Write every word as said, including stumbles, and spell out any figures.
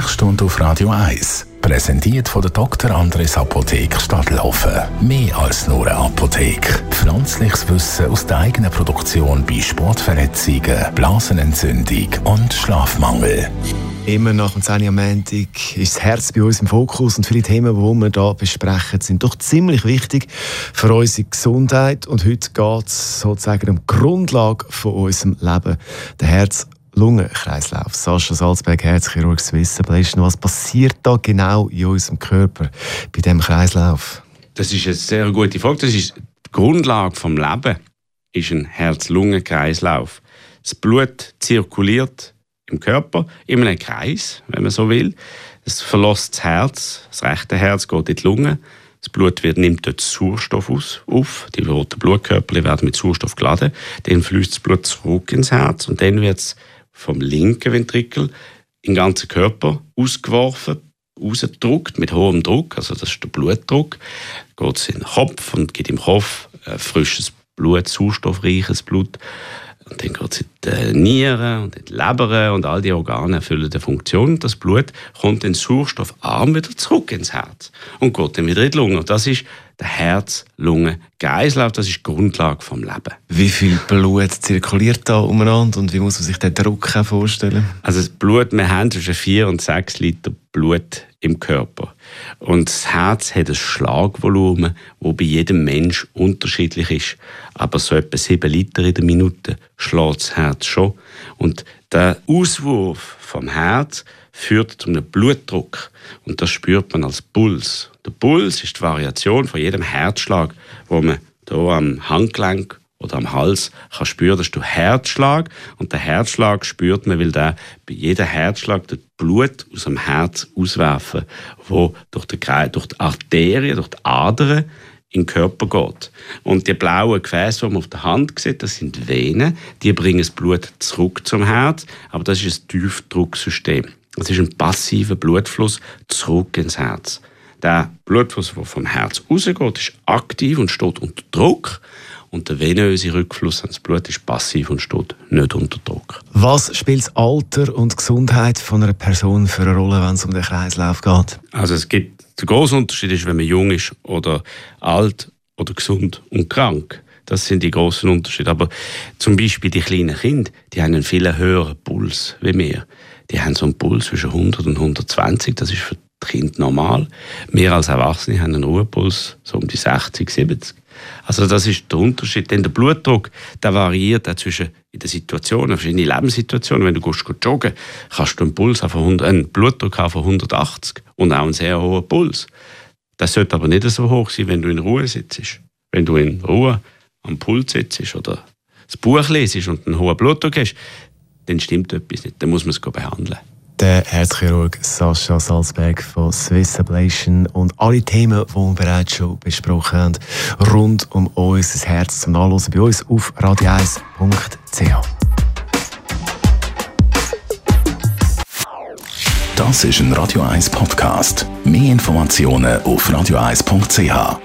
Sprechstunde auf Radio eins. Präsentiert von der Doktor Andres Apotheke Stadtlaufen. Mehr als nur eine Apotheke. Pflanzliches Wissen aus der eigenen Produktion bei Sportverletzungen, Blasenentzündung und Schlafmangel. Immer nach dem zehn Uhr am Montag ist das Herz bei uns im Fokus und viele Themen, die wir hier besprechen, sind doch ziemlich wichtig für unsere Gesundheit. Und heute geht es sozusagen um die Grundlage von unserem Leben, der Herz-Lungen-Kreislauf. Sascha Salzberg, Herzchirurg Swiss Ablation. Was passiert da genau in unserem Körper bei diesem Kreislauf? Das ist eine sehr gute Frage. Das ist die Grundlage des Lebens, ist ein Herz-Lungen-Kreislauf. Das Blut zirkuliert im Körper, in einem Kreis, wenn man so will. Es verlässt das Herz, das rechte Herz geht in die Lunge. Das Blut wird, nimmt dort Sauerstoff aus, auf. Die roten Blutkörperchen werden mit Sauerstoff geladen. Dann fließt das Blut zurück ins Herz und dann wird es vom linken Ventrikel in den ganzen Körper ausgeworfen, rausgedrückt mit hohem Druck. Also das ist der Blutdruck. Dann geht es in den Kopf und gibt im Kopf äh, frisches Blut, sauerstoffreiches Blut. Und dann geht es in die Nieren und in die Leber und all die Organe erfüllen die Funktion. Das Blut kommt dann sauerstoffarm wieder zurück ins Herz und geht dann wieder in die Lunge. Das ist der Herz-Lungen-Kreislauf, das ist die Grundlage des Lebens. Wie viel Blut zirkuliert da umeinander und wie muss man sich den Druck vorstellen? Also das Blut, wir haben zwischen vier und sechs Liter Blut im Körper. Und das Herz hat ein Schlagvolumen, das bei jedem Mensch unterschiedlich ist. Aber so etwa sieben Liter in der Minute schlägt das Herz schon. Und der Auswurf vom Herz führt zu einem Blutdruck. Und das spürt man als Puls. Der Puls ist die Variation von jedem Herzschlag, wo man hier am Handgelenk oder am Hals kann spüren, das ist der Herzschlag. Und der Herzschlag spürt man, weil der bei jedem Herzschlag das Blut aus dem Herz auswerfen, wo durch die, durch die Arterien, durch die Adern in den Körper geht. Und die blauen Gefäße, die man auf der Hand sieht, das sind die Venen, die bringen das Blut zurück zum Herz, aber das ist ein Tiefdrucksystem. Das ist ein passiver Blutfluss zurück ins Herz. Der Blutfluss, der vom Herz rausgeht, ist aktiv und steht unter Druck. Und der venöse Rückfluss ans Blut ist passiv und steht nicht unter Druck. Was spielt das Alter und die Gesundheit von einer Person für eine Rolle, wenn es um den Kreislauf geht? Also es gibt, der grosse Unterschied ist, wenn man jung ist oder alt oder gesund und krank. Das sind die grossen Unterschiede. Aber zum Beispiel die kleinen Kinder, die haben einen viel höheren Puls wie wir. Die haben so einen Puls zwischen hundert und hundertzwanzig. Das ist für die Kinder normal. Wir als Erwachsene haben einen Ruhepuls so um die sechzig, siebzig. Also das ist der Unterschied. Denn der Blutdruck, der variiert auch zwischen in den Situationen, verschiedene Lebenssituationen. Wenn du gehst, gehst joggen, kannst du einen Puls von hundert, einen Blutdruck haben von hundertachtzig und auch einen sehr hohen Puls. Das sollte aber nicht so hoch sein, wenn du in Ruhe sitzt. Wenn du in Ruhe am Puls sitzt oder das Buch lesest und einen hohen Blutdruck hast, dann stimmt etwas nicht. Dann muss man es behandeln. Der Herzchirurg Sascha Salzberg von Swiss Ablation und alle Themen, die wir bereits schon besprochen haben, rund um unser Herz zum Nachhören bei uns auf radio eins punkt c h. Das ist ein Radio eins Podcast. Mehr Informationen auf radio eins punkt c h.